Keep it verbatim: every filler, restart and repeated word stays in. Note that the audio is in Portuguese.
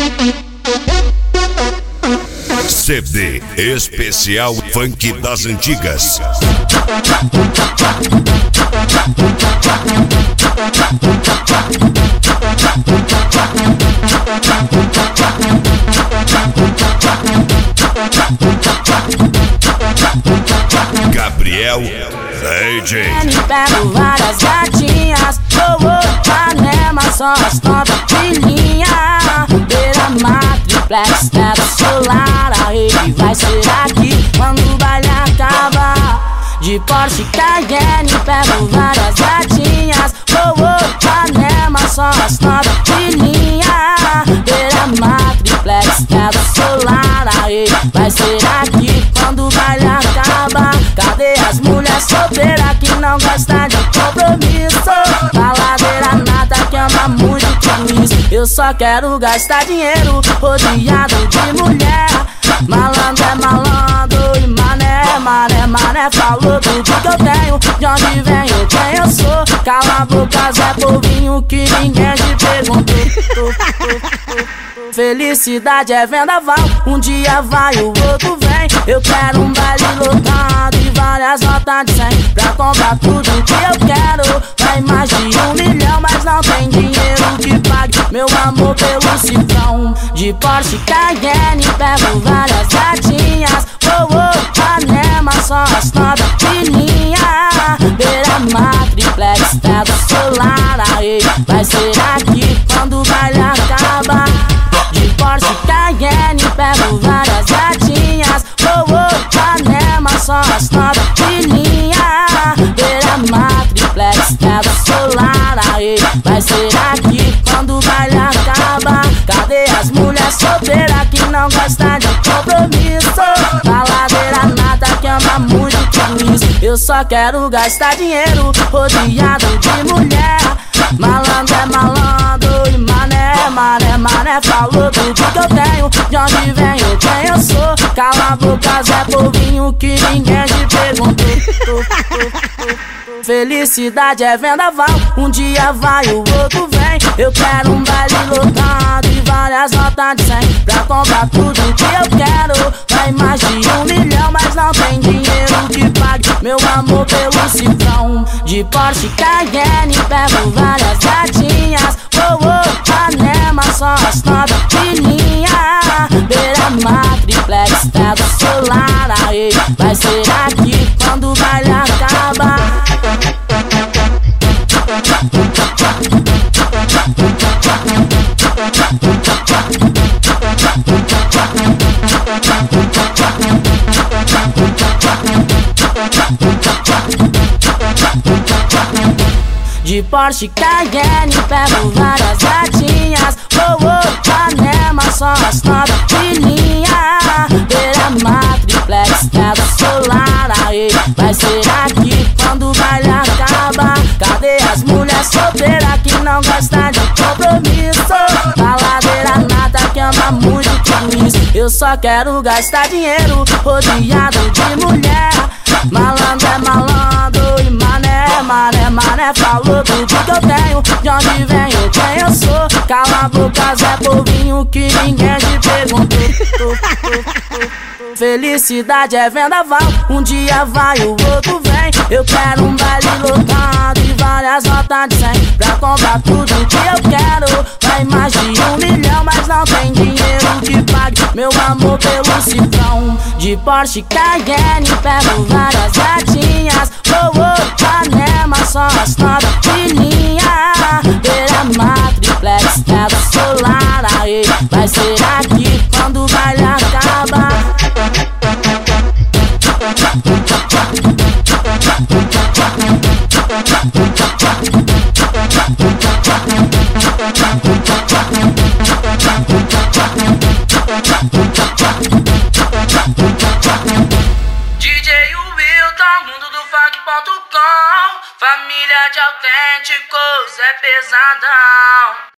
C D Especial Funk das Antigas. Gabriel D J. Pego várias gatinhas, oh oh, Panema, só as top de linha. Beira-mar, triplex, teto solar, a rede vai ser aqui quando o baile acaba. De Porsche Cayenne, pego várias gatinhas, oh oh, Panema, só as top de linha. Beira-mar, triplex, teto solar, a rede vai ser aqui quando o baile acaba. Cadê as mulheres solteiras que não gostam de compromisso? Baladeira nada que ama muito tudo isso. Eu só quero gastar dinheiro rodeado de mulher. Malandro é malandro e mané é mané. Mané falou tudo que eu tenho, de onde venho, quem eu sou. Cala a boca, Zé Povinho, que ninguém te perguntou. Felicidade é vendaval, um dia vai, o outro vem. Eu quero um baile lotado e várias notas de cem pra comprar tudo que eu quero. Vai mais de um milhão, mas não tem dinheiro que pague meu amor pelo cifrão. De Porsche Cayenne, pego várias gatinhas, oh oh, Panema, só as top de linha. Beira-mar, triplex, teto solar, aí vai ser aqui quando o baile acaba. De Porsche Cayenne, pego várias gatinhas, oh oh, Panema, só as top de linha. Beira-mar, triplex, teto solar, aí vai ser aqui quando o baile acaba. Cadê as mulheres solteiras que não gostam de compromisso? Baladeira nada que ama muito tudo isso. Eu só quero gastar dinheiro rodeado de mulher. Malandro é malandro e mané é mané. Mané falou tudo que eu tenho, de onde venho, quem eu sou. Cala a boca, Zé Povinho, que ninguém te perguntou. Felicidade é vendaval, um dia vai, o outro vem. Eu quero um baile lotado e várias notas de cem pra comprar tudo que eu quero. Vai mais de um milhão, mas não tem dinheiro que pague meu amor pelo cifrão. De Porsche Cayenne, pego várias gatinhas, oh oh, Panema, só as top de linha. Beira-mar, triplex, teto solar, aí vai ser aqui quando o baile acaba. De Porsche Cayenne, pego várias gatinhas, oh oh, Panema, só as top de linha. Beira-mar, triplex, teto solar, aí vai ser aqui quando o baile acaba. Cadê as mulheres solteiras que não gostam de compromisso? Baladeira nada que ama muito tudo isso. Eu só quero gastar dinheiro rodeado de mulher. Malandro é malandro e mané é mané. Mané falou tudo que eu tenho, de onde venho, quem eu sou. Cala a boca, Zé Povinho, que ninguém te perguntou. Felicidade é vendaval, um dia vai, o outro vem. Eu quero um baile lotado e várias notas de cem pra comprar tudo que eu quero. Vai mais de um milhão, mas não tem dinheiro que pague meu amor pelo cifrão. De Porsche Cayenne, pego várias gatinhas, oh oh, Panema, só as top de linha. Beira-mar, triplex, teto solar, aí vai ser aqui quando o baile acaba. D J Wilton, mundo do funk ponto com. Família de autênticos é pesadão.